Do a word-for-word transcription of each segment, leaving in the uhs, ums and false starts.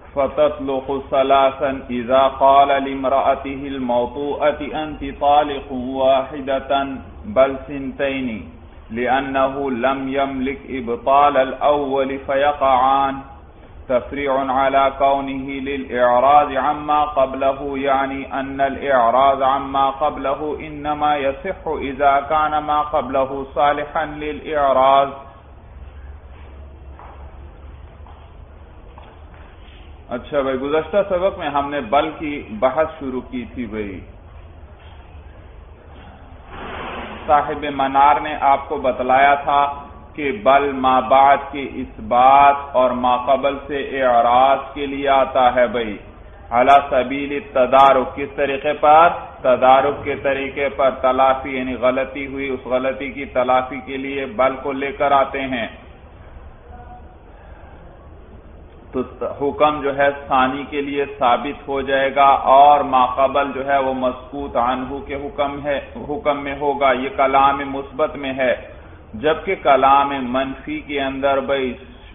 فَتَطْلُقُ ثَلَاثًا إِذَا قَالَ لِامْرَأَتِهِ الْمَوْطُوءَةِ أَنْتِ طَالِقٌ وَاحِدَةً بَلْ ثِنْتَيْنِ لِأَنَّهُ لَمْ يَمْلِكْ إِبْطَالَ الْأَوَّلِ فَيَقَعَانِ تفريع على كونه للإعراض عما قبله يعني أن الإعراض عما قبله إنما يصح إذا كان ما قبله صالحا للإعراض. اچھا بھائی، گزشتہ سبق میں ہم نے بل کی بحث شروع کی تھی بھائی. صاحب منار نے آپ کو بتلایا تھا کہ بل ما بعد کے اثبات اور ما قبل سے اعراض کے لیے آتا ہے بھائی. علی سبیل التدارک، کس طریقے پر؟ تدارک کے طریقے پر. تلافی یعنی غلطی ہوئی، اس غلطی کی تلافی کے لیے بل کو لے کر آتے ہیں. تو حکم جو ہے ثانی کے لیے ثابت ہو جائے گا اور ما قبل جو ہے وہ مسکوت عنہ کے حکم ہے حکم میں ہوگا. یہ کلام مثبت میں ہے. جبکہ کلام منفی کے اندر بھائی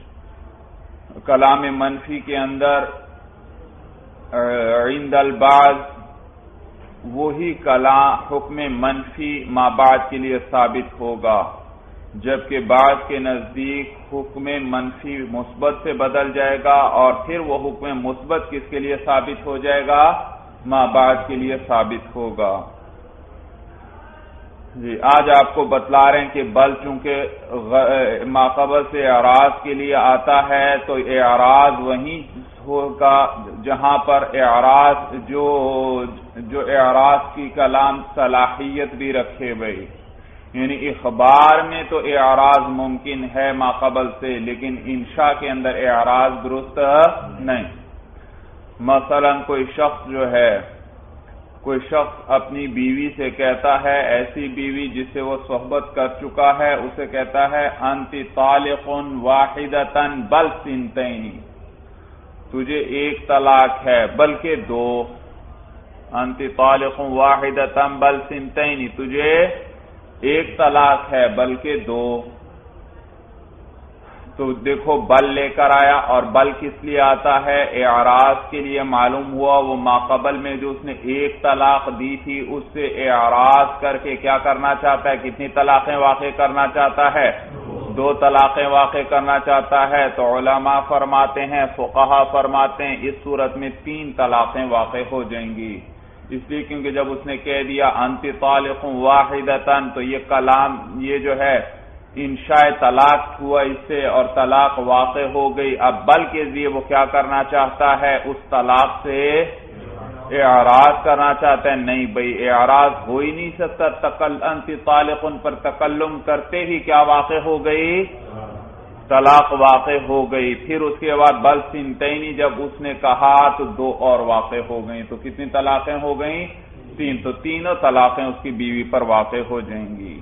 کلام منفی کے اندر عند البعض وہی کلام حکم منفی ما بعد کے لیے ثابت ہوگا، جبکہ بعض کے نزدیک حکم منفی مثبت سے بدل جائے گا اور پھر وہ حکم مثبت کس کے لیے ثابت ہو جائے گا؟ ما بعد کے لیے ثابت ہوگا. جی آج آپ کو بتلا رہے ہیں کہ بل چونکہ ما قبل سے اعراض کے لیے آتا ہے تو اعراض وہیں ہوگا جہاں پر اعراض جو جو اعراض کی کلام صلاحیت بھی رکھے بھائی. یعنی اخبار میں تو اعراض ممکن ہے ما قبل سے، لیکن انشاء کے اندر اعراض درست نہیں. مثلا کوئی شخص جو ہے کوئی شخص اپنی بیوی سے کہتا ہے، ایسی بیوی جس سے وہ صحبت کر چکا ہے، اسے کہتا ہے انت طالق واحدۃ بل ثنتین، تجھے ایک طلاق ہے بلکہ دو. انت طالق واحدۃ بل ثنتین، تجھے ایک طلاق ہے بلکہ دو. تو دیکھو بل لے کر آیا، اور بل کس لیے آتا ہے؟ اعراض کے لیے. معلوم ہوا وہ ما قبل میں جو اس نے ایک طلاق دی تھی اس سے اعراض کر کے کیا کرنا چاہتا ہے؟ کتنی طلاقیں واقع کرنا چاہتا ہے؟ دو طلاقیں واقع کرنا چاہتا ہے. تو علماء فرماتے ہیں، فقہا فرماتے ہیں اس صورت میں تین طلاقیں واقع ہو جائیں گی. اس لیے کیونکہ جب اس نے کہہ دیا انت طالق واحدۃ تو یہ کلام یہ جو ہے انشاء طلاق ہوا اس سے اور طلاق واقع ہو گئی. اب بل کے ذریعے وہ کیا کرنا چاہتا ہے؟ اس طلاق سے اعراض کرنا چاہتا ہے. نہیں بھئی، اعراض ہو ہی نہیں سکتا. تقل انت طالق پر تکلم کرتے ہی کیا واقع ہو گئی؟ طلاق واقع ہو گئی. پھر اس کے بعد بل ثنتین جب اس نے کہا تو دو اور واقع ہو گئیں. تو کتنی طلاقیں ہو گئیں؟ تین. تو تینوں طلاقیں اس کی بیوی پر واقع ہو جائیں گی،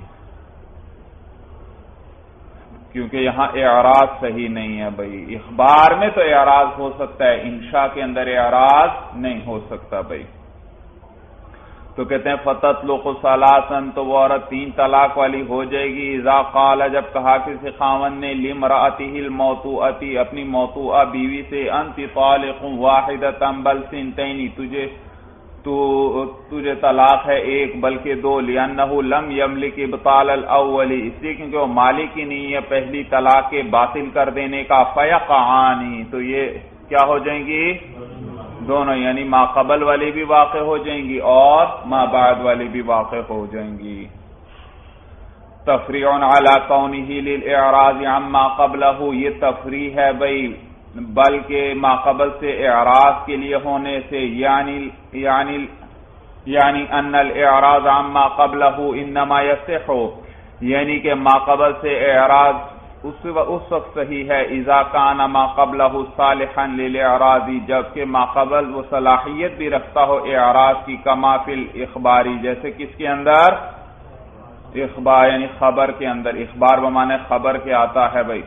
کیونکہ یہاں اعراض صحیح نہیں ہے بھائی. اخبار میں تو اعراض ہو سکتا ہے، انشاء کے اندر اعراض نہیں ہو سکتا بھائی. تو کہتے ہیں فَتَطْلُقُ ثَلَاثًا، تو وہ عورت تین طلاق والی ہو جائے گی. اذا قال، جب کہا کسی خاوند نے لِامْرَأَتِهِ الْمَوْطُوءَةِ، اپنی موطوءہ بیوی سے انت طالق واحدۃ بل ثنتین، تجھے تو تجھے طلاق ہے ایک بلکہ دو. لِأَنَّهُ لَمْ يَمْلِكْ إِبْطَالَ الْأَوَّلِ، اس لیے کیونکہ وہ مالک ہی نہیں ہے پہلی طلاق کے باطل کر دینے کا. فَيَقَعَانِ، تو یہ کیا ہو جائیں گی؟ دونوں، یعنی ما قبل والی بھی واقع ہو جائیں گی اور ما بعد والی بھی واقع ہو جائیں گی. تفریع علی کونہ للإعراض عما قبلہ، یہ تفریع ہے بھائی بلکہ ما قبل سے اعراض کے لیے ہونے سے. یعنی یعنی یعنی ان الاعراض عما قبلہ انما یصح، یعنی کہ ما قبل سے اعراض اس وقت صحیح ہے اذا کان ما قبلہ صالحا للاعراض، جبکہ ما قبل وہ صلاحیت بھی رکھتا ہو اعراض کی. کما فی الاخباری، جیسے کس کے اندر؟ اخبار یعنی خبر کے اندر. اخبار بمانے خبر کے آتا ہے بھائی.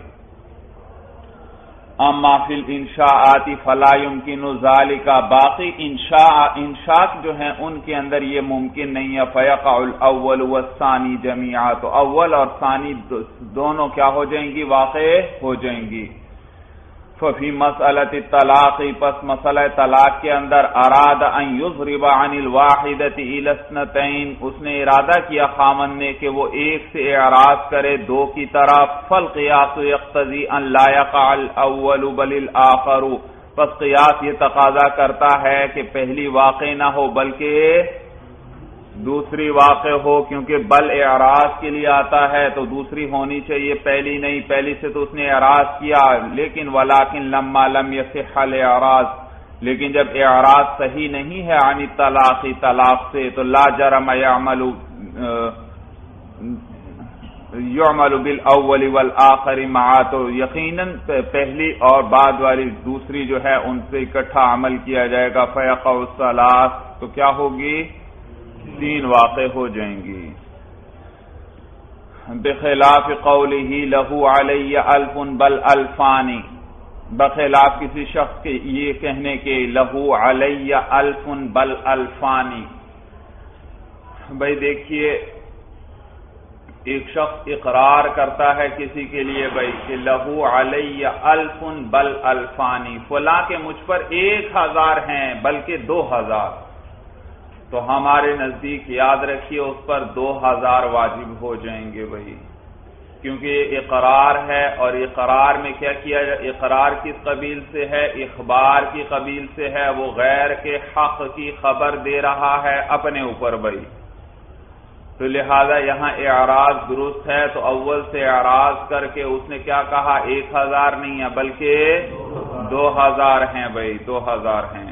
اما فی الانشاءات فلا یمکن ذلک، باقی انشاء انشاء جو ہیں ان کے اندر یہ ممکن نہیں ہے. فیقع الاول والثانی جميعا، تو اول اور ثانی دونوں کیا ہو جائیں گی؟ واقع ہو جائیں گی. ففی مسئلۃ الطلاق، پس مسئلہ طلاق کے اندر اراد ان یضرب عن الواحدۃ الی اثنتین، اس نے ارادہ کیا خامن نے کہ وہ ایک سے اعراض کرے دو کی طرف، فالقیاس یقتضی ان لا یقع الاول بل الاخر، پس قیاس یہ تقاضا کرتا ہے کہ پہلی واقع نہ ہو بلکہ دوسری واقع ہو، کیونکہ بل اعراض کے لیے آتا ہے تو دوسری ہونی چاہیے، پہلی نہیں، پہلی سے تو اس نے اعراض کیا، لیکن ولیکن لما لم یصح الاعراض، لیکن جب اعراض صحیح نہیں ہے عن الطلاق، طلاق سے، تو لا جرم یعمل یعمل بالاول والآخر معا، تو یقیناً پہلی اور بعد والی دوسری جو ہے ان سے اکٹھا عمل کیا جائے گا، فیقع الثلاث، تو کیا ہوگی؟ تین واقع ہو جائیں گی۔ بخلاف قولہ لہ علی الف بل الفانی، بخلاف کسی شخص کے یہ کہنے کے لہ علی الف بل الفانی، بھائی دیکھیے ایک شخص اقرار کرتا ہے کسی کے لیے بھائی کہ لہو علی الف بل الفانی، فلاں کے مجھ پر ایک ہزار ہیں بلکہ دو ہزار، تو ہمارے نزدیک یاد رکھیے اس پر دو ہزار واجب ہو جائیں گے بھائی، کیونکہ یہ اقرار ہے، اور اقرار میں کیا کیا جائے؟ اقرار کس قبیل سے ہے؟ اخبار کی قبیل سے ہے، وہ غیر کے حق کی خبر دے رہا ہے اپنے اوپر بھائی، تو لہذا یہاں اعراض درست ہے، تو اول سے اعراض کر کے اس نے کیا کہا؟ ایک ہزار نہیں ہے بلکہ دو ہزار ہیں بھائی، دو ہزار ہیں،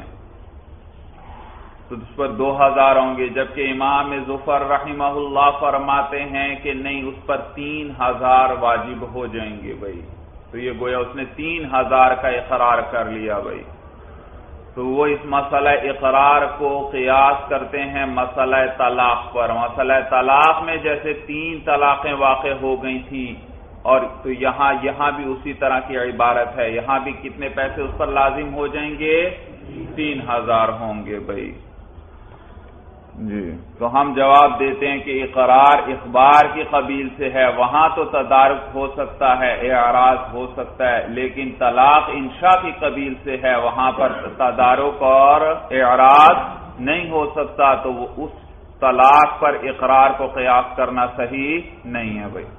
تو اس پر دو ہزار ہوں گے، جبکہ امام ظفر رحمہ اللہ فرماتے ہیں کہ نہیں، اس پر تین ہزار واجب ہو جائیں گے بھائی، تو یہ گویا اس نے تین ہزار کا اقرار کر لیا بھائی، تو وہ اس مسئلہ اقرار کو قیاس کرتے ہیں مسئلہ طلاق پر۔ مسئلہ طلاق میں جیسے تین طلاقیں واقع ہو گئی تھیں، اور تو یہاں یہاں بھی اسی طرح کی عبارت ہے، یہاں بھی کتنے پیسے اس پر لازم ہو جائیں گے؟ تین ہزار ہوں گے بھائی جی۔ تو ہم جواب دیتے ہیں کہ اقرار اخبار کی قبیل سے ہے، وہاں تو تدارک ہو سکتا ہے، اعراض ہو سکتا ہے، لیکن طلاق انشاء کی قبیل سے ہے، وہاں پر تدارک اور اعراض نہیں ہو سکتا، تو وہ اس طلاق پر اقرار کو قیاس کرنا صحیح نہیں ہے بھائی۔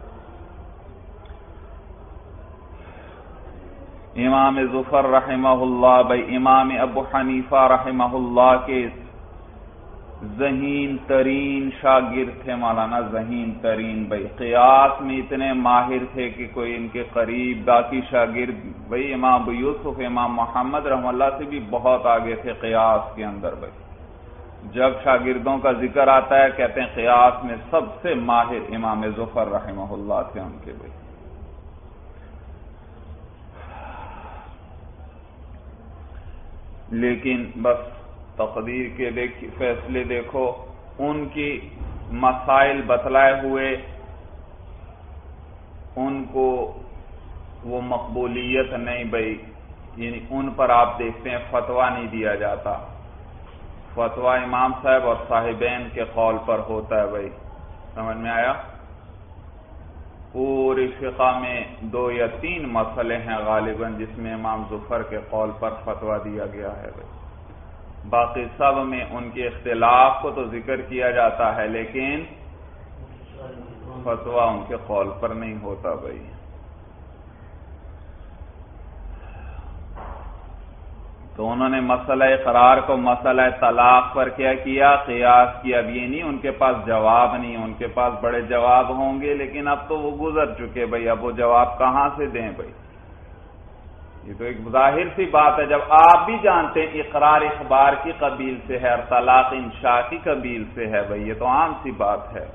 امام ظفر رحمہ اللہ بھائی امام ابو حنیفہ رحمہ اللہ کے ذہین ترین شاگرد تھے، مولانا ذہین ترین بھائی، قیاس میں اتنے ماہر تھے کہ کوئی ان کے قریب، باقی شاگرد بھائی امام ابو یوسف امام محمد رحمہ اللہ سے بھی بہت آگے تھے قیاس کے اندر بھائی۔ جب شاگردوں کا ذکر آتا ہے کہتے ہیں قیاس میں سب سے ماہر امام ظفر رحمہ اللہ تھے ان کے بھائی۔ لیکن بس تقدیر کے دیکھ فیصلے دیکھو، ان کی مسائل بتلائے ہوئے ان کو وہ مقبولیت نہیں بھائی، یعنی ان پر آپ دیکھتے ہیں فتویٰ نہیں دیا جاتا، فتویٰ امام صاحب اور صاحبین کے قول پر ہوتا ہے بھائی، سمجھ میں آیا؟ پوری فقہ میں دو یا تین مسئلے ہیں غالباً جس میں امام ظفر کے قول پر فتویٰ دیا گیا ہے بھائی، باقی سب میں ان کے اختلاف کو تو ذکر کیا جاتا ہے لیکن فتویٰ ان کے قول پر نہیں ہوتا بھائی۔ تو انہوں نے مسئلہ اقرار کو مسئلہ طلاق پر کیا کیا؟ قیاس کیا۔ اب یہ نہیں ان کے پاس جواب نہیں، ان کے پاس بڑے جواب ہوں گے لیکن اب تو وہ گزر چکے بھائی، اب وہ جواب کہاں سے دیں بھائی؟ یہ تو ایک ظاہر سی بات ہے، جب آپ بھی جانتے ہیں اقرار اخبار کی قبیل سے ہے اور طلاق انشاء کی قبیل سے ہے بھائی، یہ تو عام سی بات ہے۔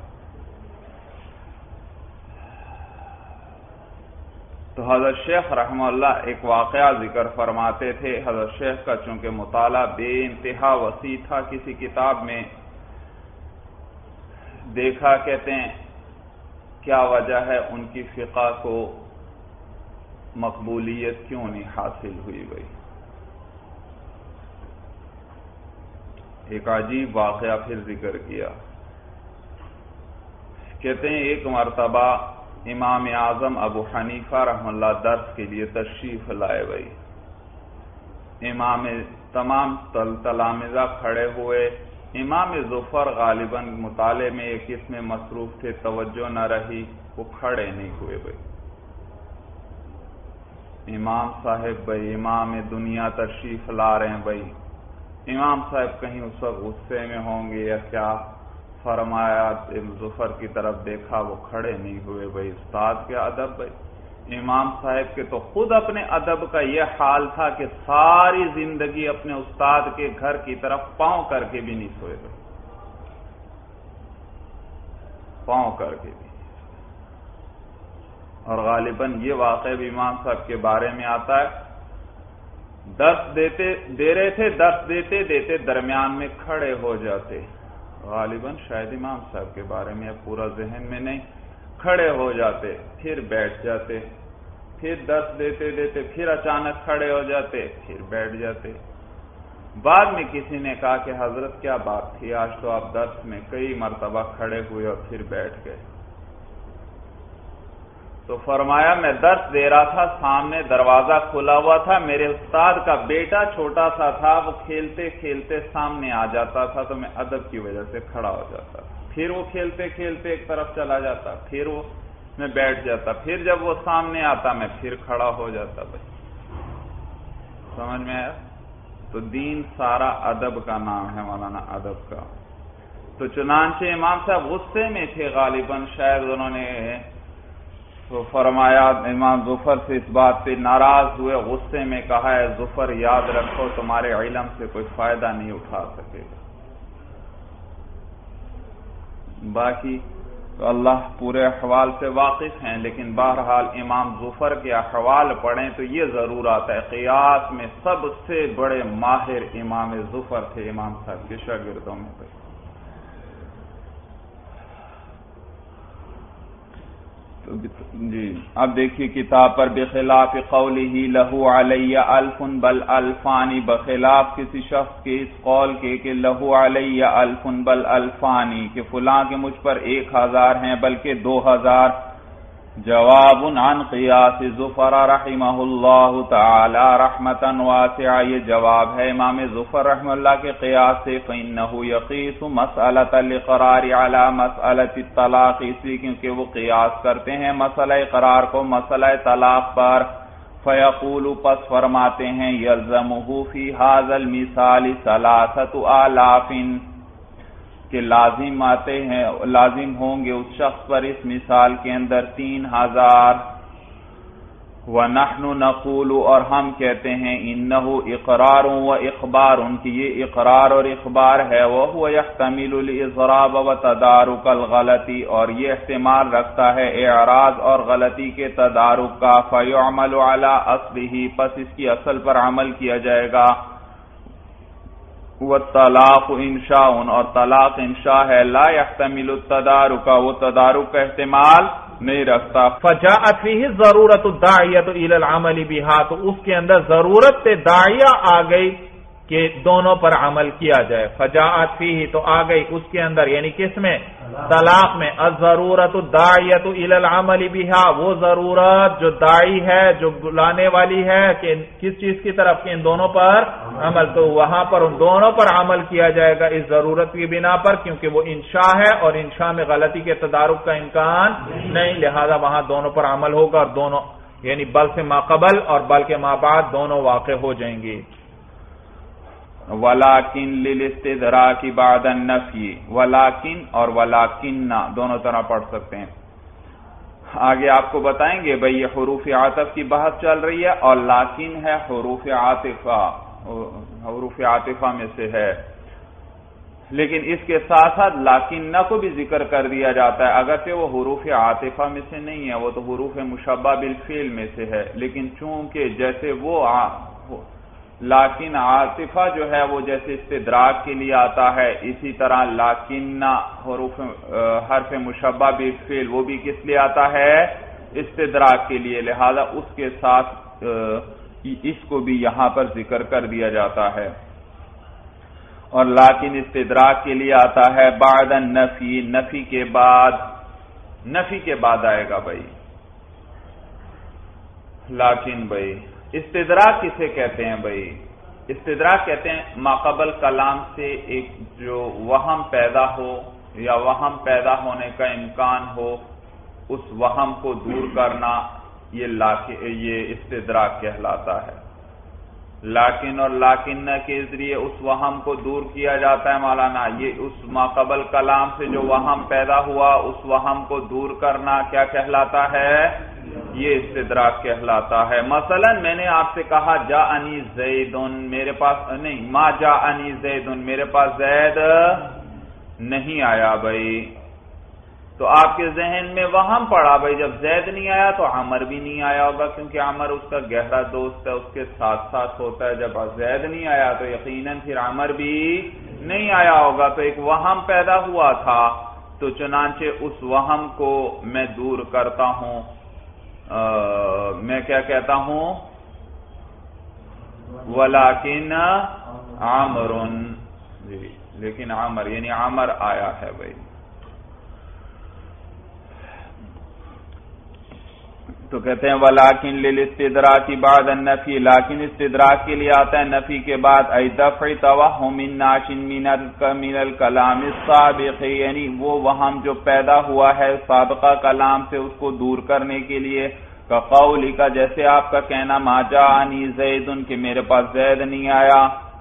تو حضرت شیخ رحمہ اللہ ایک واقعہ ذکر فرماتے تھے، حضرت شیخ کا چونکہ مطالعہ بے انتہا وسیع تھا، کسی کتاب میں دیکھا، کہتے ہیں کیا وجہ ہے ان کی فقہ کو مقبولیت کیوں نہیں حاصل ہوئی بھائی؟ ایک عجیب واقعہ پھر ذکر کیا، کہتے ہیں ایک مرتبہ امام اعظم ابو حنیفہ رحمہ اللہ درس کے لیے تشریف لائے بھائی. امام تمام تلامذہ کھڑے ہوئے. امام ظفر غالباً مطالعے میں ایک اس میں مصروف تھے، توجہ نہ رہی، وہ کھڑے نہیں ہوئے بھائی. امام صاحب بھائی امام دنیا تشریف لا رہے ہیں بھائی. امام صاحب کہیں اس وقت غصے میں ہوں گے یا کیا، فرمایا ظفر کی طرف دیکھا، وہ کھڑے نہیں ہوئے بھائی. استاد کے ادب بھائی. امام صاحب کے تو خود اپنے ادب کا یہ حال تھا کہ ساری زندگی اپنے استاد کے گھر کی طرف پاؤں کر کے بھی نہیں سوئے بھائی، پاؤں کر کے بھی. اور غالباً یہ واقعہ بھی امام صاحب کے بارے میں آتا ہے، درس دیتے دے رہے تھے، درس دیتے دیتے درمیان میں کھڑے ہو جاتے. غالباً شاید امام صاحب کے بارے میں پورا ذہن میں نہیں، کھڑے ہو جاتے، پھر بیٹھ جاتے، پھر درس دیتے دیتے پھر اچانک کھڑے ہو جاتے، پھر بیٹھ جاتے. بعد میں کسی نے کہا کہ حضرت کیا بات تھی، آج تو آپ درس میں کئی مرتبہ کھڑے ہوئے اور پھر بیٹھ گئے. تو فرمایا میں درس دے رہا تھا، سامنے دروازہ کھلا ہوا تھا، میرے استاد کا بیٹا چھوٹا سا تھا، وہ کھیلتے کھیلتے سامنے آ جاتا تھا تو میں ادب کی وجہ سے کھڑا ہو جاتا، پھر وہ کھیلتے کھیلتے ایک طرف چلا جاتا، پھر وہ میں بیٹھ جاتا، پھر جب وہ سامنے آتا میں پھر کھڑا ہو جاتا بھائی. سمجھ میں آیا؟ تو دین سارا ادب کا نام ہے مولانا، ادب کا. تو چنانچہ امام صاحب غصے میں تھے غالباً، شاید انہوں نے تو فرمایا، امام ظفر سے اس بات پہ ناراض ہوئے، غصے میں کہا ہے ظفر یاد رکھو تمہارے علم سے کوئی فائدہ نہیں اٹھا سکے گا. باقی تو اللہ پورے احوال سے واقف ہیں، لیکن بہرحال امام ظفر کے احوال پڑھیں تو یہ ضرور آتا ہے قیاس میں سب سے بڑے ماہر امام ظفر تھے امام صاحب کے شاگردوں میں. جی اب دیکھیے کتاب پر، بخلاف قوله له علی الف بل الفانی، بخلاف کسی شخص کے اس قول کے کہ له علی الف بل الفانی، کہ فلاں کے مجھ پر ایک ہزار ہیں بلکہ دو ہزار. جواب عن قیاس ظفر رحمہ اللہ تعالی رحمتا واسعہ، یہ جواب ہے امام ظفر رحمہ اللہ کے قیاس سے. فإنه يقيس مسألة الإقرار على مسألة الطلاق، اس لیے کیونکہ وہ قیاس کرتے ہیں مسئلہ اقرار کو مسئلہ طلاق پر. فیقول، پس فرماتے ہیں، یلزمه فی هذا المثال ثلاثة آلاف، کہ لازم آتے ہیں لازم ہوں گے اس شخص پر اس مثال کے اندر تین ہزار. وَنَحْنُ نَقُولُ، اور ہم کہتے ہیں، إِنَّهُ إِقْرَارٌ وَإِخْبَارٌ، کہ یہ اقرار اور اخبار ہے. وَهُوَ يَحْتَمِلُ الْإِضْرَابَ وَتَدَارُكَ الْغَلَطِ، اور یہ احتمال رکھتا ہے اعراض اور غلطی کے تدارک کا. فَيُعْمَلُ عَلَى أَصْلِهِ، پس اس کی اصل پر عمل کیا جائے گا. والطلاق انشاء، اور طلاق انشاء ہے. لا يحتمل التدارک، وہ تدارک کا احتمال نہیں رکھتا. فجاءت فيه ضرورت الداعیۃ الی العمل بها، تو اس کے اندر ضرورت داعیہ آ گئی کہ دونوں پر عمل کیا جائے. فجاءت فيه، تو آ گئی اس کے اندر، یعنی کس میں؟ طلاق میں. الضرورت الداعیۃ الی العمل بها، وہ ضرورت جو داعی ہے، جو بلانے والی ہے کہ کس چیز کی طرف، کہ ان دونوں پر عمل. تو وہاں پر ان دونوں پر عمل کیا جائے گا اس ضرورت کی بنا پر، کیونکہ وہ انشاء ہے اور انشاء میں غلطی کے تدارک کا امکان نہیں، لہذا وہاں دونوں پر عمل ہوگا، اور دونوں یعنی بل سے ما قبل اور بل کے ما بعد دونوں واقع ہو جائیں گے. وَلَكِنْ لِلِاسْتِدْرَاكِ بَعْدَ النَّفْيِ، وَلَكِنْ اور وَلَكِنَّ دونوں طرح پڑھ سکتے ہیں. آگے آپ کو بتائیں گے بھئی یہ حروف عاطف کی بحث چل رہی ہے، اور لیکن ہے حروف عاطفہ، حروف عاطفہ میں سے ہے، لیکن اس کے ساتھ ساتھ لیکنہ کو بھی ذکر کر دیا جاتا ہے، اگرچہ وہ حروف عاطفہ میں سے نہیں ہے، وہ تو حروف مشبہ بالفعل میں سے ہے، لیکن چونکہ جیسے وہ لیکن عاطفہ جو ہے وہ جیسے استدراک کے لیے آتا ہے، اسی طرح لیکنہ حروف حرف مشبہ بالفعل وہ بھی کس لیے آتا ہے؟ استدراک کے لیے، لہذا اس کے ساتھ اس کو بھی یہاں پر ذکر کر دیا جاتا ہے. اور لیکن استدراک کے لیے آتا ہے بعد النفی، نفی کے بعد، نفی کے بعد آئے گا بھائی. لیکن بھائی استدراک کسے کہتے ہیں بھائی؟ استدراک کہتے ہیں ما قبل کلام سے ایک جو وہم پیدا ہو یا وہم پیدا ہونے کا امکان ہو، اس وہم کو دور کرنا، یہ یہ استدراک کہلاتا ہے۔ لیکن اور لیکن کے ذریعے اس وہم کو دور کیا جاتا ہے مولانا، یہ اس ما قبل کلام سے جو وہم پیدا ہوا اس وہم کو دور کرنا کیا کہلاتا ہے؟ یہ استدراک کہلاتا ہے۔ مثلا میں نے آپ سے کہا جاءنی زیدن، میرے پاس نہیں، ما جاءنی زیدن، میرے پاس زید نہیں آیا بھائی، تو آپ کے ذہن میں وہم پڑا بھائی جب زید نہیں آیا تو عمر بھی نہیں آیا ہوگا، کیونکہ عمر اس کا گہرا دوست ہے، اس کے ساتھ ساتھ ہوتا ہے۔ جب زید نہیں آیا تو یقیناً پھر عمر بھی نہیں آیا ہوگا، تو ایک وہم پیدا ہوا تھا، تو چنانچہ اس وہم کو میں دور کرتا ہوں، آ, میں کیا کہتا ہوں؟ ولیکن عمر، جی لیکن عمر یعنی عمر آیا ہے بھائی۔ تو کہتے ہیں ولیکن للاستدراک بعد النفی، لیکن استدراک کے لیے آتا ہے نفی کے بعد، ای دفع توہم الناش من الکلام السابق، یعنی وہ وہم جو پیدا ہوا ہے سابقہ کلام سے اس کو دور کرنے کے لیے، کا قولی کا جیسے آپ کا کہنا ما جاءنی زید، کہ میرے پاس زید نہیں آیا،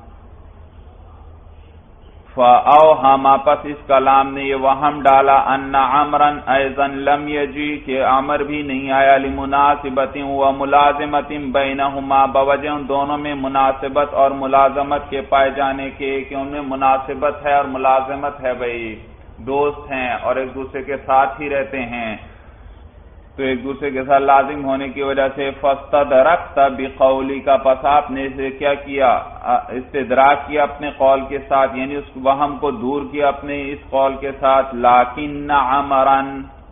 فَأَوْهَمَ پس اس کلام نے یہ وہم ڈالا ان عمرن ایضا لم یجی، کہ عمر بھی نہیں آیا، لمناسبت و ملازمت بینہما، بوجہ ان دونوں میں مناسبت اور ملازمت کے پائے جانے کے، کہ ان میں مناسبت ہے اور ملازمت ہے بھائی، دوست ہیں اور ایک دوسرے کے ساتھ ہی رہتے ہیں، تو ایک دوسرے کے ساتھ لازم ہونے کی وجہ سے فاستدرکت بقولی کا، پس آپ نے اسے کیا کیا؟ استدراک کیا اپنے قول کے ساتھ، یعنی اس وہم کو دور کیا اپنے اس قول کے ساتھ، لیکن عمرن،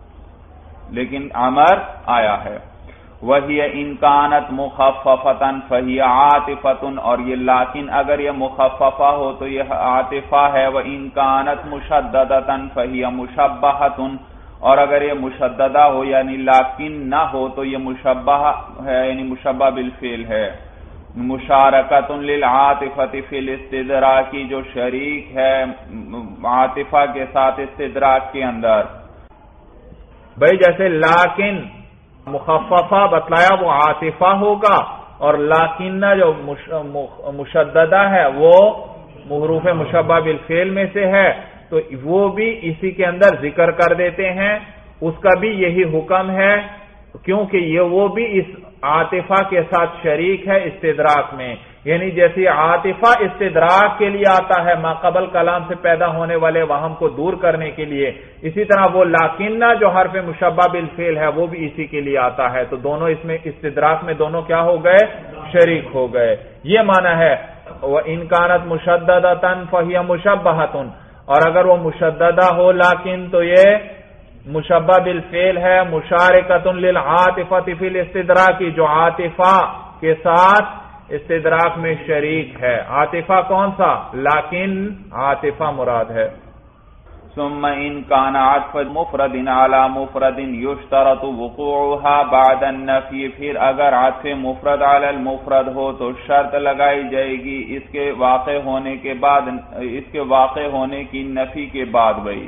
لیکن عمر آیا ہے، وہی ان کانت مخففتا فہی عاطفۃ، اور یہ لیکن اگر یہ مخففہ ہو تو یہ عاطفہ ہے، وان کانت مشددتا فہی مشبہۃ، اور اگر یہ مشددہ ہو یعنی لیکن نہ ہو تو یہ مشبہ ہے، یعنی مشبہ بالفعل ہے، مشارکت للعاطفۃ فی الاستدراک، جو شریک ہے عاطفہ کے ساتھ استدراک کے اندر۔ بھائی جیسے لیکن مخففہ بتلایا وہ عاطفہ ہوگا، اور لیکن جو مشددہ ہے وہ حروف مشبہ بالفعل میں سے ہے، تو وہ بھی اسی کے اندر ذکر کر دیتے ہیں، اس کا بھی یہی حکم ہے، کیونکہ یہ وہ بھی اس عاطفہ کے ساتھ شریک ہے استدراک میں، یعنی جیسے عاطفہ استدراک کے لیے آتا ہے ما قبل کلام سے پیدا ہونے والے وہم کو دور کرنے کے لیے، اسی طرح وہ لیکنہ جو حرف مشبہ بالفعل ہے وہ بھی اسی کے لیے آتا ہے، تو دونوں اس میں استدراک میں دونوں کیا ہو گئے؟ شریک ہو گئے۔ یہ معنی ہے وَإِن كَانَتْ مُشَدَّدَةً فَهِيَ مُشَبَّهَةٌ، اور اگر وہ مشددہ ہو لیکن تو یہ مشبہ بالفعل ہے، مشارکۃ للعاطفۃ فی الاستدراک، جو عاطفہ کے ساتھ استدراک میں شریک ہے۔ عاطفہ کون سا؟ لیکن عاطفہ مراد ہے۔ ثم ان كان عطف مفرد على مفرد يشترط وقوعها بعد النفی، پھر اگر عطف مفرد على المفرد ہو تو شرط لگائی جائے گی اس کے واقع ہونے کے بعد، اس کے واقع ہونے کی نفی کے بعد۔ بھائی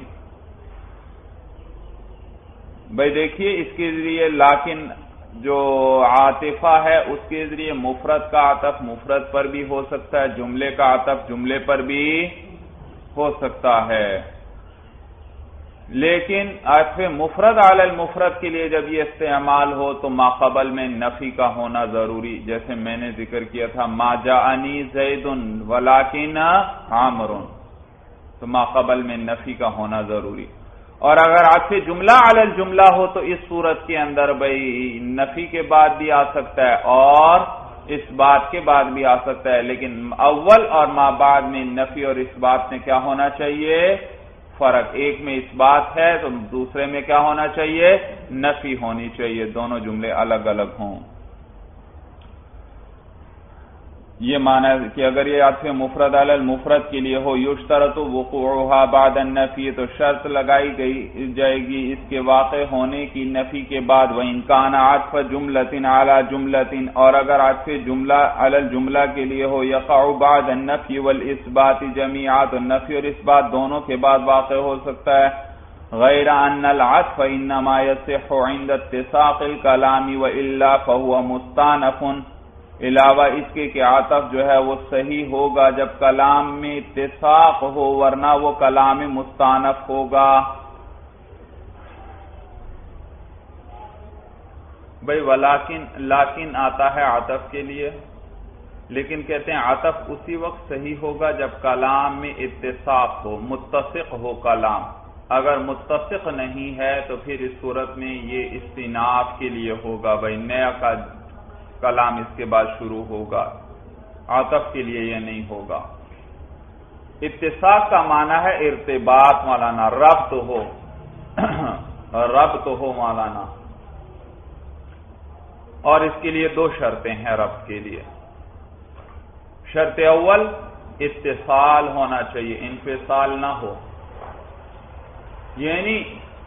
بھائی دیکھیے اس کے ذریعے لیکن جو عاطفہ ہے اس کے ذریعے مفرد کا عطف مفرد پر بھی ہو سکتا ہے، جملے کا عطف جملے پر بھی ہو سکتا ہے، لیکن عطف مفرد علی المفرد کے لیے جب یہ استعمال ہو تو ما قبل میں نفی کا ہونا ضروری، جیسے میں نے ذکر کیا تھا ما جاءنی زید ولکن عمر، تو ما قبل میں نفی کا ہونا ضروری۔ اور اگر عطف جملہ علی الجملہ ہو تو اس صورت کے اندر بھائی نفی کے بعد بھی آ سکتا ہے اور اس بات کے بعد بھی آ سکتا ہے، لیکن اول اور ما بعد میں نفی اور اس بات میں کیا ہونا چاہیے؟ فرق، ایک میں اس بات ہے تو دوسرے میں کیا ہونا چاہیے؟ نفی ہونی چاہیے، دونوں جملے الگ الگ ہوں۔ یہ معنی ہے کہ اگر یہ عطف مفرد علی المفرد کے لیے ہو یشترط وقوعها بعد النفی تو شرط لگائی گئی جائے گی اس کے واقع ہونے کی نفی کے بعد وَإِن كَانَ عَطْفَ جُمْلَةٍ عَلَى جُمْلَةٍ اور اگر عطف جملہ علی الجملہ کے لیے ہو يقع بعد النفی والإثبات جميعا تو نفی اور اثبات دونوں کے بعد واقع ہو سکتا ہے غیر ان العطف انما يصح عند اتساق الكلام والا فهو مستانف علاوہ اس کے کہ عطف جو ہے وہ صحیح ہوگا جب کلام میں اتساق ہو ورنہ وہ کلام مستانف ہوگا. بھئی ولیکن لیکن آتا ہے عطف کے لیے لیکن کہتے ہیں عطف اسی وقت صحیح ہوگا جب کلام میں اتساق ہو متصق ہو کلام. اگر متصق نہیں ہے تو پھر اس صورت میں یہ استئناف کے لیے ہوگا بھئی نیا کا کلام اس کے بعد شروع ہوگا عطف کے لیے یہ نہیں ہوگا. اتساق کا معنی ہے ارتباط مولانا ربط ہو ربط ہو مولانا اور اس کے لیے دو شرطیں ہیں ربط کے لیے. شرط اول اتصال ہونا چاہیے انفصال نہ ہو یعنی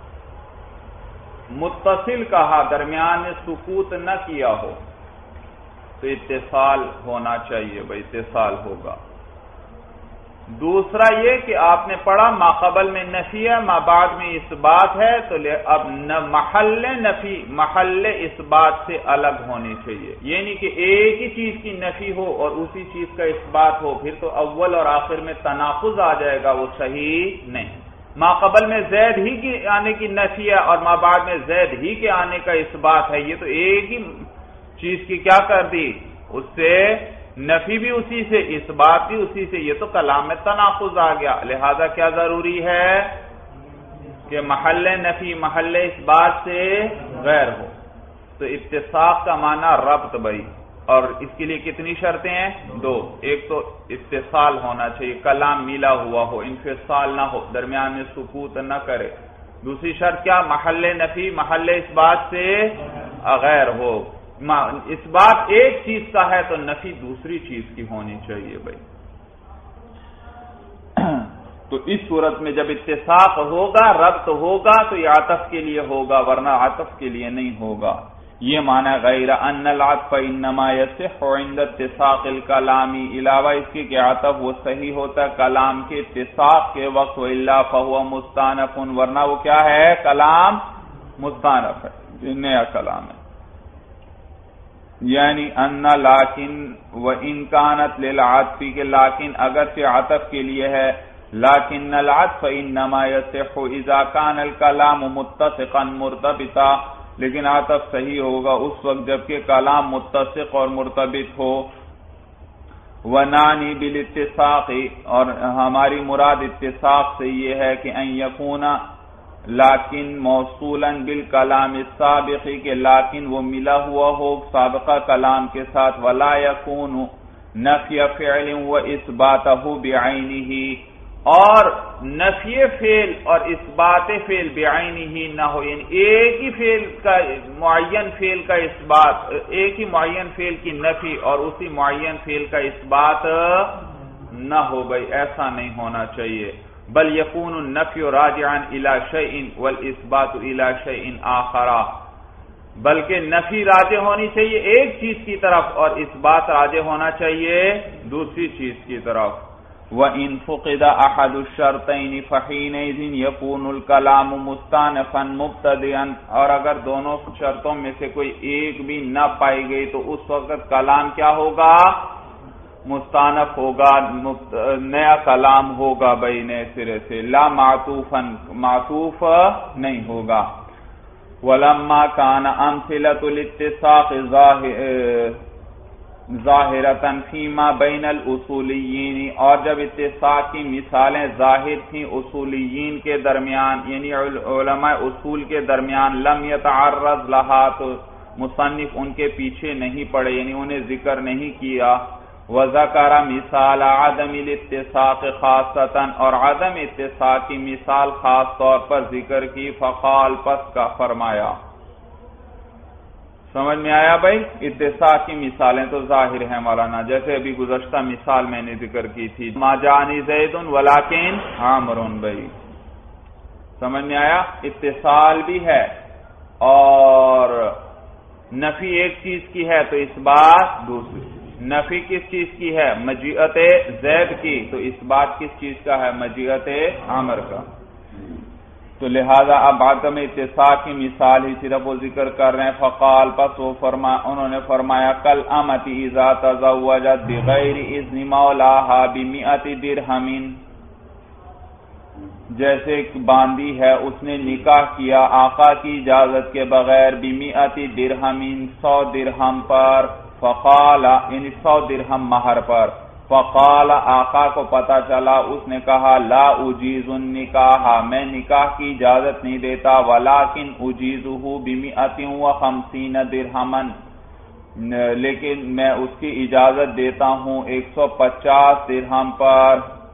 متصل کہا درمیان میں سکوت نہ کیا ہو تو اتصال ہونا چاہیے بھائی اتصال ہوگا. دوسرا یہ کہ آپ نے پڑھا ما قبل میں نفی ہے ما بعد میں اثبات ہے تو اب محل نفی محل اثبات سے الگ ہونی چاہیے یعنی کہ ایک ہی چیز کی نفی ہو اور اسی چیز کا اثبات ہو پھر تو اول اور آخر میں تناقض آ جائے گا وہ صحیح نہیں. ما قبل میں زید ہی کی آنے کی نفی ہے اور ما بعد میں زید ہی کے آنے کا اثبات ہے یہ تو ایک ہی چیز کی کیا کر دی اس سے نفی بھی اسی سے اثبات بھی اسی سے یہ تو کلام میں تناقض آ گیا. لہذا کیا ضروری ہے کہ محل نفی محل اثبات سے غیر ہو. تو اتساق کا معنی ربط بھائی اور اس کے لیے کتنی شرطیں ہیں دو. ایک تو اتصال ہونا چاہیے کلام ملا ہوا ہو انفصال نہ ہو درمیان میں سکوت نہ کرے. دوسری شرط کیا محل نفی محل اثبات سے غیر ہو. اس بات ایک چیز کا ہے تو نفی دوسری چیز کی ہونی چاہیے بھائی. تو اس صورت میں جب اتساق ہوگا ربط ہوگا تو یہ عطف کے لیے ہوگا ورنہ عطف کے لیے نہیں ہوگا. یہ معنی غیر ان العطف انما يصح عند اتساق الكلام علاوہ اس کے کہ عطف وہ صحیح ہوتا ہے کلام کے اتساق کے وقت والا فهو مستانف ورنہ وہ کیا ہے کلام مستانف ہے نیا کلام ہے. یعنی ان لیکن وان كانت للعطف کے لیکن اگرچہ عطف کے لیے ہے لیکن العطف انما يصح اذا كان الكلام متسقا مرتبطا لیکن عطف صحیح ہوگا اس وقت جبکہ کلام متسق اور مرتبط ہو. ونانی بالاتساق اور ہماری مراد اتساق سے یہ ہے کہ ان یکون لیکن موصولا بالکلام السابق کہ لیکن وہ ملا ہوا ہو سابقہ کلام کے ساتھ ولا یکون نفی فعل و اثباتہ بعینہ اور نفی فعل اور اثبات فعل بعینہ نہ ہو یعنی ایک ہی فعل کا معین فعل کا اثبات ایک ہی معین فعل کی نفی اور اسی معین فعل کا اثبات نہ ہو بھائی ایسا نہیں ہونا چاہیے. بل یکون النفی راجعا الی شیء والاثبات الی شیء آخر بلکہ نفی راجع ہونی چاہیے ایک چیز کی طرف اور اثبات راجع ہونا چاہیے دوسری چیز کی طرف. وَإِن فُقِدَ أَحَدُ الشَّرْطَيْنِ فَحِينَئِذٍ يَكُونُ الْكَلَامُ مُسْتَأْنِفًا مُبْتَدِئًا اور اگر دونوں شرطوں میں سے کوئی ایک بھی نہ پائی گئی تو اس وقت کلام کیا ہوگا مستانف ہوگا نیا کلام ہوگا بھائی نئے سرے سے لا معطوفا معطوف نہیں ہوگا. وَلَمَّا كَانَ أَمْثِلَةُ الاتساق ظاہرتاً فیما بین الاصولیین اور جب اتساق کی مثالیں ظاہر تھیں اصولیین کے درمیان یعنی علماء اصول کے درمیان لم یتعرض لہا تو مصنف ان کے پیچھے نہیں پڑے یعنی انہیں ذکر نہیں کیا. وذکر مثال عدم الاتساق خاصتاً اور عدم اتساق کی مثال خاص طور پر ذکر کی فقال پس کا فرمایا سمجھ میں آیا بھائی؟ اتساق کی مثالیں تو ظاہر ہیں مولانا، جیسے ابھی گزشتہ مثال میں نے ذکر کی تھی، ما جانی زید ولکن عامر بھائی، سمجھ میں آیا؟ اتصال بھی ہے اور نفی ایک چیز کی ہے تو اس بات دوسری، نفی کس چیز کی ہے؟ مجیعت زید کی، تو اس بات کس چیز کا ہے؟ مجیعت عامر کا۔ تو لہذا اب عدم اتساق کی مثال ہی صرف وہ ذکر کر رہے ہیں، فقال پس وہ فرما انہوں نے فرمایا کل امتی اذا تزوجت بغیر اذن مولاها بمئت درہم، جیسے ایک باندی ہے اس نے نکاح کیا آقا کی اجازت کے بغیر بمئت درہم، سو درہم پر، فقال یعنی سو درہم مہر پر، فقال آقا کو پتا چلا، اس نے کہا لا اجیز النکاح، میں نکاح کی اجازت نہیں دیتا، ولکن اجیزہ بمئت وخمسین درہما، لیکن میں اس کی اجازت دیتا ہوں ایک سو پچاس درہم پر۔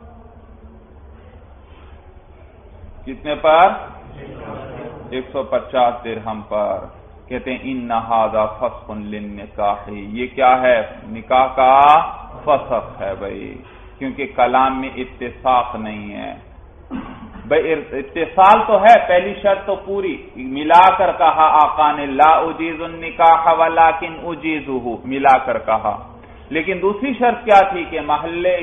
کتنے پر؟ ایک سو پچاس درہم پر۔ کہتے ہیں ان ھذا فسخ للنکاح، یہ کیا ہے؟ نکاح کا فسخ ہے بھائی، کیونکہ کلام میں اتساق نہیں ہے بھائی۔ اتصال تو ہے، پہلی شرط تو پوری ملا کر کہا آقا نے لا اجیز النکاح ولکن اجیزہ، ملا کر کہا، لیکن دوسری شرط کیا تھی کہ محلے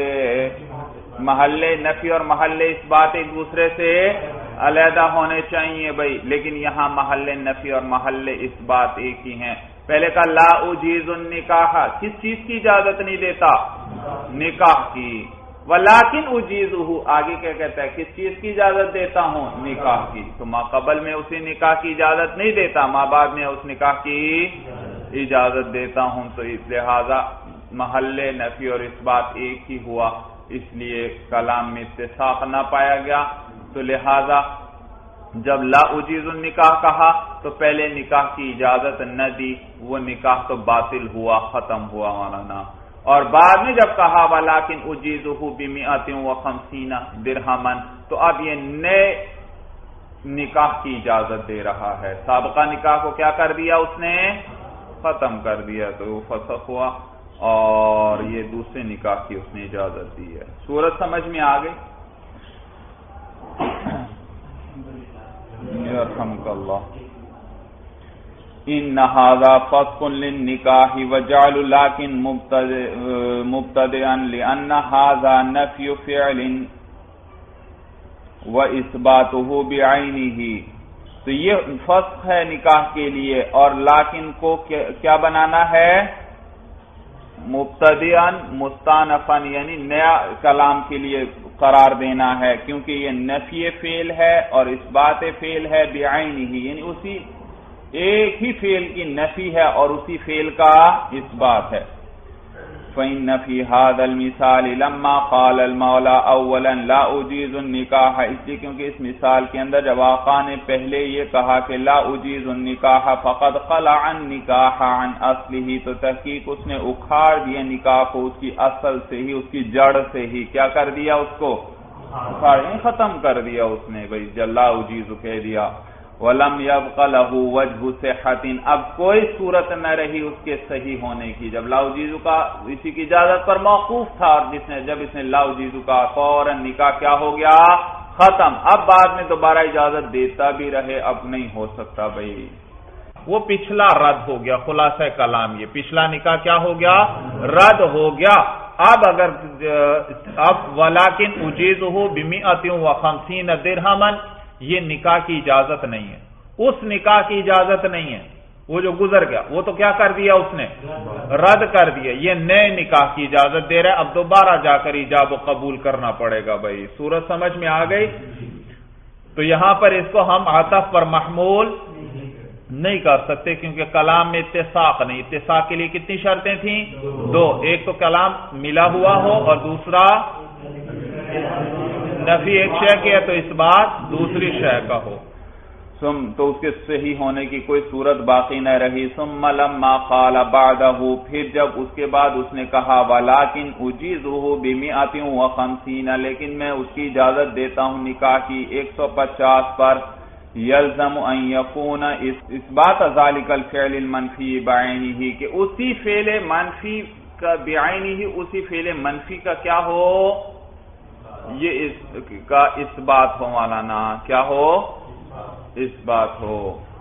محلے نفی اور محلے اس بات ایک دوسرے سے علیحدہ ہونے چاہیے بھائی، لیکن یہاں محلے نفی اور محلے اس بات ایک ہی ہیں۔ پہلے کا لا اجیز النکاح، کس چیز کی اجازت نہیں دیتا؟ نکاح کی، ولکن اجیزہ آگے کیا کہتا ہے؟ کس چیز کی اجازت دیتا ہوں؟ نکاح کی۔ تو ما قبل میں اسی نکاح کی اجازت نہیں دیتا، ما بعد میں اس نکاح کی اجازت دیتا ہوں، تو اس لہذا محلے نفی اور اس بات ایک ہی ہوا، اس لیے کلام میں اتساق نہ پایا گیا۔ تو لہذا جب لا اجیز النکاح کہا تو پہلے نکاح کی اجازت نہ دی، وہ نکاح تو باطل ہوا، ختم ہوا مولانا، اور بعد میں جب کہا ولکن اجیزہ بمئت وخمسین درہما، تو اب یہ نئے نکاح کی اجازت دے رہا ہے، سابقہ نکاح کو کیا کر دیا اس نے؟ ختم کر دیا، تو وہ فسخ ہوا، اور یہ دوسرے نکاح کی اس نے اجازت دی ہے۔ صورت سمجھ میں آ گئی؟ یرحمک اللہ۔ ان ھذا فسخ للنکاح وجعل لكن مبتدئا لان ھذا نفی فعل واثباته بعینه، تو یہ فسخ ہے نکاح کے لیے، اور لیکن کو کیا بنانا ہے؟ مبتدئا مستانفا، یعنی نیا کلام کے لیے قرار دینا ہے، کیونکہ یہ نفی فعل ہے اور اثبات فعل ہے بعینہ، یعنی اسی ایک ہی فعل کی نفی ہے اور اسی فعل کا اثبات ہے۔ فإن في هذا المثال لما قال المولى اولا لا اجیز النکاح، اس لیے کیونکہ اس مثال کے اندر جب آقا نے پہلے یہ کہا کہ لا اجیز النکاح فقد خلع النکاح عن اصله، تو تحقیق اس نے اکھاڑ دیا نکاح کو اس کی اصل سے ہی، اس کی جڑ سے ہی، کیا کر دیا؟ اس کو اکھاڑ، ختم کر دیا اس نے بھائی، لا اجیز کہہ دیا۔ وَلَمْ يَبْقَ لَهُ وَجْهُ صِحَّةٍ، اب کوئی صورت نہ رہی اس کے صحیح ہونے کی، جب لا اجیزو کا اسی کی اجازت پر موقوف تھا، اور جس نے جب اس نے لا اجیزو کا فوراً نکاح کیا ہو گیا؟ ختم۔ اب بعد میں دوبارہ اجازت دیتا بھی رہے، اب نہیں ہو سکتا بھائی، وہ پچھلا رد ہو گیا۔ خلاصہ کلام یہ پچھلا نکاح کیا ہو گیا؟ رد ہو گیا۔ اب اگر اب ولیکن اجیزہ بمئت وخمسین درہما، یہ نکاح کی اجازت نہیں ہے، اس نکاح کی اجازت نہیں ہے، وہ جو گزر گیا وہ تو کیا کر دیا اس نے؟ رد کر دیا۔ یہ نئے نکاح کی اجازت دے رہا ہے، اب دوبارہ جا کر ایجاب و قبول کرنا پڑے گا بھائی۔ صورت سمجھ میں آ گئی؟ تو یہاں پر اس کو ہم عطف پر محمول نہیں کر سکتے، کیونکہ کلام میں اتساق نہیں۔ اتساق کے لیے کتنی شرطیں تھیں؟ دو، ایک تو کلام ملا ہوا ہو، اور دوسرا نفی ایک شے کی ہے تو اس بات دوسری شے کا ہو، تو اس کے صحیح ہونے کی کوئی صورت باقی نہ رہی۔ ثم لما قال بعدہ، پھر جب اس کے بعد اس نے کہا ولیکن اجیزہ بمئت وخمسین، لیکن میں اس کی اجازت دیتا ہوں نکاح کی ایک سو پچاس پر، یلزم ان یکون اثبات ذالک الفعل المنفی بعینہ کہ اسی فعل منفی کا بعینہ اسی فعل منفی کا کیا ہو یہ اس کا اثبات ہو مولانا کیا ہو اثبات ہو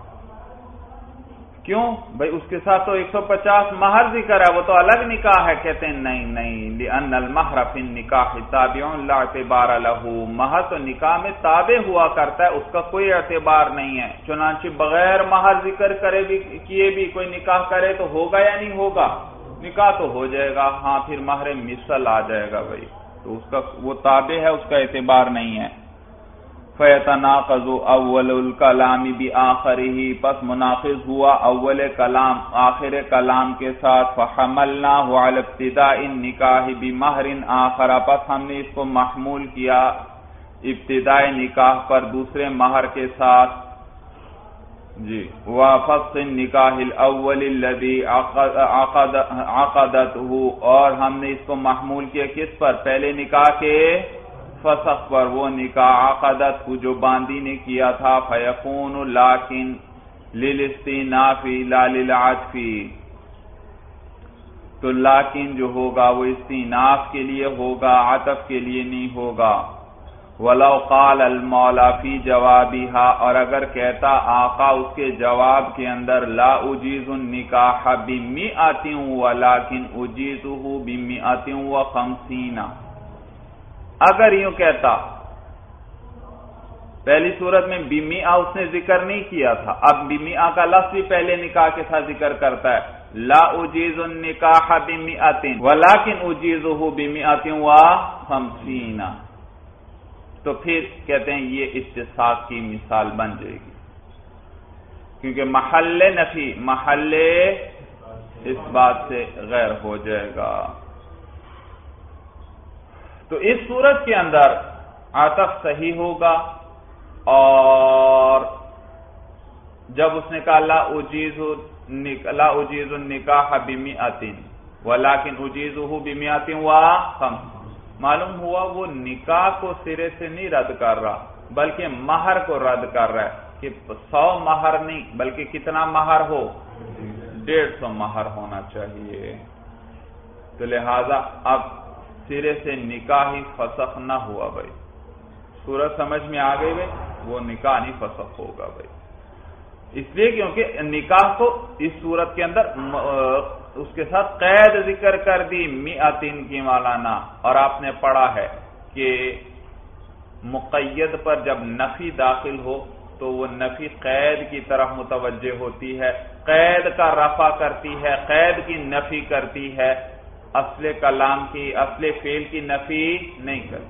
کیوں بھائی اس کے ساتھ تو ایک سو پچاس مہر ذکر ہے وہ تو الگ نکاح ہے کہتے ہیں نہیں نہیں لأن المہر فی النکاح تابع لا اعتبار له مہر تو نکاح میں تابع ہوا کرتا ہے اس کا کوئی اعتبار نہیں ہے چنانچہ بغیر مہر ذکر کرے بھی کیے بھی کوئی نکاح کرے تو ہوگا یا نہیں ہوگا نکاح تو ہو جائے گا ہاں پھر مہر مثل آ جائے گا بھائی تو اس کا وہ تابع ہے اس کا اعتبار نہیں ہے فَيَتَنَاقَضُ أَوَّلُ الْكَلَامِ بِآخَرِهِ پس مناقض ہوا اول کلام آخر کلام کے ساتھ فَحَمَلْنَاهُ عَلَى ابْتِدَاءِ النِّكَاحِ بِمَهْرٍ آخَرَ پس ہم نے اس کو محمول کیا ابتداء نکاح پر دوسرے مہر کے ساتھ جی وَفَصِّ النِّكَاحِ الْأَوَّلِ الَّذِي عَقَدَتْهُ اور ہم نے اس کو محمول کیا کس پر پہلے نکاح کے فسخ پر وہ نکاح عقدت کو جو باندی نے کیا تھا فیکون لیکن للاستئناف لا للعطف تو لیکن جو ہوگا وہ استئناف کے لیے ہوگا عطف کے لیے نہیں ہوگا ولو قال المولا فی جوابها اور اگر کہتا آقا اس کے جواب کے اندر لا اجیز النکاح بمئۃ ولکن اجیزه بمئۃ وخمسین اگر یوں کہتا پہلی صورت میں بمیہ اس نے ذکر نہیں کیا تھا اب بمیہ کا لفظ بھی پہلے نکاح کے ساتھ ذکر کرتا ہے لا اجیز النکاح بمئۃ ولکن اجیزه بمئۃ وخمسین تو پھر کہتے ہیں یہ استثاق کی مثال بن جائے گی کیونکہ محل نفی محل اس بات سے غیر ہو جائے گا تو اس صورت کے اندر عطف صحیح ہوگا اور جب اس نے کہا لا اجیز لا اجیز النکاح بمئۃ ولکن اجیزه بمئۃ وخمس معلوم ہوا وہ نکاح کو سرے سے نہیں رد کر رہا بلکہ مہر کو رد کر رہا ہے کہ سو مہر نہیں بلکہ کتنا مہر ہو ڈیڑھ سو مہر ہونا چاہیے تو لہذا اب سرے سے نکاح ہی فسخ نہ ہوا بھائی صورت سمجھ میں آ گئی بھائی وہ نکاح نہیں فسخ ہوگا بھائی اس لیے کیونکہ نکاح کو اس صورت کے اندر اس کے ساتھ قید ذکر کر دی مئتین کی مولانا اور آپ نے پڑھا ہے کہ مقید پر جب نفی داخل ہو تو وہ نفی قید کی طرف متوجہ ہوتی ہے قید کا رفع کرتی ہے قید کی نفی کرتی ہے اصل کلام کی اصل فعل کی نفی نہیں کرتی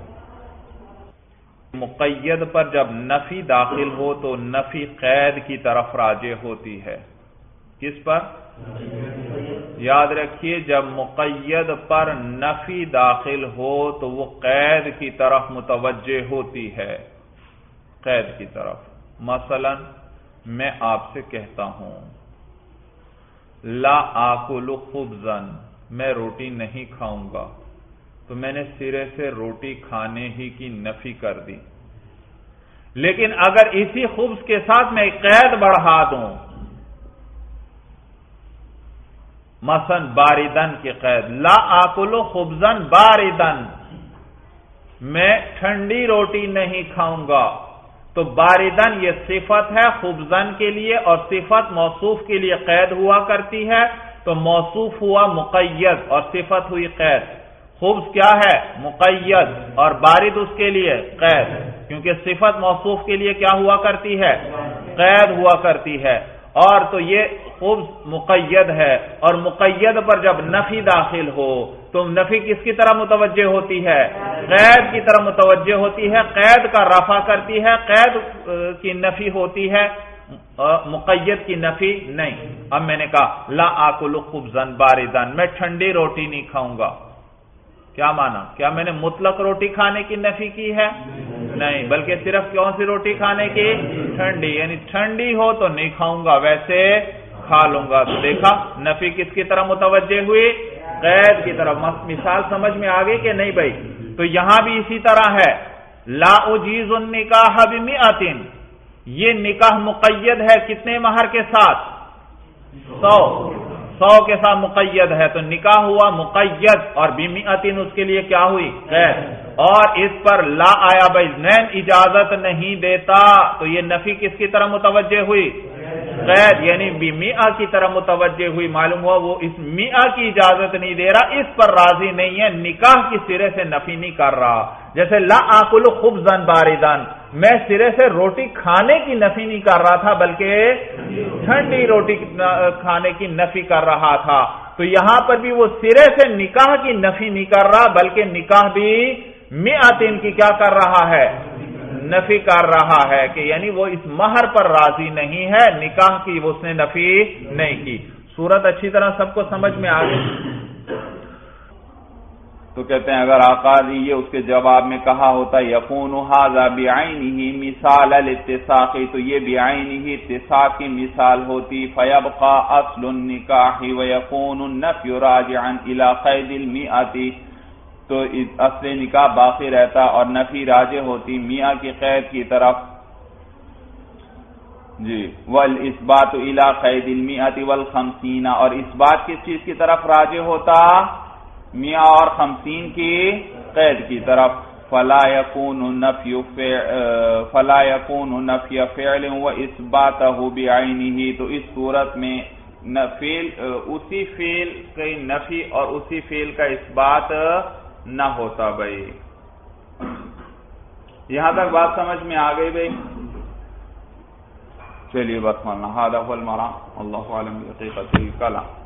مقید پر جب نفی داخل ہو تو نفی قید کی طرف راجع ہوتی ہے کس پر یاد رکھیے جب مقید پر نفی داخل ہو تو وہ قید کی طرف متوجہ ہوتی ہے قید کی طرف مثلا میں آپ سے کہتا ہوں لا آکل خبزا میں روٹی نہیں کھاؤں گا تو میں نے سرے سے روٹی کھانے ہی کی نفی کر دی لیکن اگر اسی خبز کے ساتھ میں ایک قید بڑھا دوں مثلا باردن کی قید لا آکل خبزا باردن میں ٹھنڈی روٹی نہیں کھاؤں گا تو باردن یہ صفت ہے خبزن کے لیے اور صفت موصوف کے لیے قید ہوا کرتی ہے تو موصوف ہوا مقید اور صفت ہوئی قید خبز کیا ہے مقید اور بارد اس کے لیے قید کیونکہ صفت موصوف کے لیے کیا ہوا کرتی ہے قید ہوا کرتی ہے اور تو یہ خبز مقید ہے اور مقید پر جب نفی داخل ہو تو نفی کس کی طرح متوجہ ہوتی ہے قید کی طرح متوجہ ہوتی ہے قید کا رفع کرتی ہے قید کی نفی ہوتی ہے مقید کی نفی نہیں اب میں نے کہا لا آکل خبزا باردن میں ٹھنڈی روٹی نہیں کھاؤں گا کیا مانا کیا میں نے مطلق روٹی کھانے کی نفی کی ہے نہیں بلکہ صرف کون سی روٹی کھانے کی ٹھنڈی یعنی ٹھنڈی ہو تو نہیں کھاؤں گا ویسے کھا لوں گا تو دیکھا نفی کس کی طرح متوجہ ہوئی قید کی طرف مثال سمجھ میں آ گئی کہ نہیں بھائی تو یہاں بھی اسی طرح ہے لا اجیز النکاح بمئۃ یہ نکاح مقید ہے کتنے مہر کے ساتھ؟ سو سو کے ساتھ مقید ہے، تو نکاح ہوا مقید، اور بِمِئَةٍ اس کے لیے کیا ہوئی؟ قید۔ اور اس پر لا آیا بھائی نین اجازت نہیں دیتا، تو یہ نفی کس کی طرح متوجہ ہوئی؟ قید، یعنی بِمِئَةٍ کی طرح متوجہ ہوئی۔ معلوم ہوا وہ اس میاں کی اجازت نہیں دے رہا، اس پر راضی نہیں ہے، نکاح کی سرے سے نفی نہیں کر رہا۔ جیسے لا آکل خبزا باردا، میں سرے سے روٹی کھانے کی نفی نہیں کر رہا تھا بلکہ ٹھنڈی روٹی کھانے کی نفی کر رہا تھا، تو یہاں پر بھی وہ سرے سے نکاح کی نفی نہیں کر رہا بلکہ نکاح بھی مئتین کی کیا کر رہا ہے؟ نفی کر رہا ہے، کہ یعنی وہ اس مہر پر راضی نہیں ہے، نکاح کی اس نے نفی نہیں کی۔ صورت اچھی طرح سب کو سمجھ میں آ گئی؟ تو کہتے ہیں اگر آقا نے یہ اس کے جواب میں کہا ہوتا یکون ھذا بعینہ مثال الاتساق، تو یہ بعینہ اتساق کی مثال ہوتی، فیبقى اصل النکاح ویکون النفی راجعا الی قید المئۃ، تو اصل نکاح باقی رہتا اور نفی راجع ہوتی میاں کی قید کی طرف، جی والاثبات الی قید المئۃ والخمسین، اور اس بات کس چیز کی طرف راجع ہوتا؟ میاں اور خمسین کی قید کی طرف، فلا یکون النفی فلا یکون نفی فعل و اثباتہ بعینہ، تو اس صورت میں فعل اسی فعل کی نفی اور اسی فعل کا اثبات نہ ہوتا بھائی۔ یہاں تک بات سمجھ میں آ گئی بھائی؟ چلیے بس مانا ھذا هو المرام، اللہ اعلم بحقیقت الکلام۔